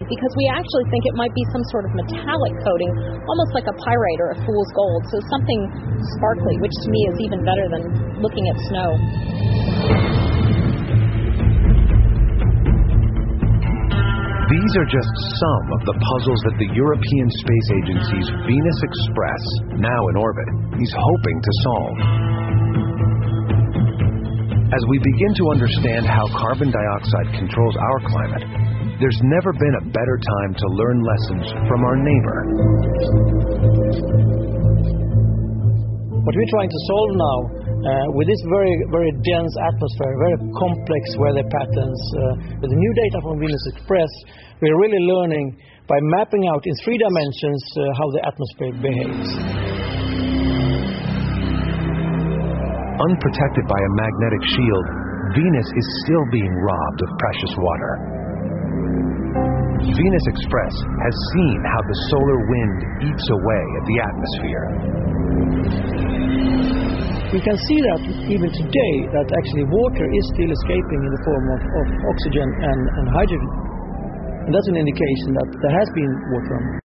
because we actually think it might be some sort of metallic coating, almost like a pyrite or a fool's gold, so something sparkly, which to me is even better than looking at snow. These are just some of the puzzles that the European Space Agency's Venus Express, now in orbit, is hoping to solve. As we begin to understand how carbon dioxide controls our climate, there's never been a better time to learn lessons from our neighbor. What we're trying to solve now, with this very, very dense atmosphere, very complex weather patterns, with the new data from Venus Express, we're really learning by mapping out in 3 dimensions how the atmosphere behaves. Unprotected by a magnetic shield, Venus is still being robbed of precious water. Venus Express has seen how the solar wind eats away at the atmosphere. We can see that even today, that actually water is still escaping in the form of oxygen and hydrogen. And that's an indication that there has been water on.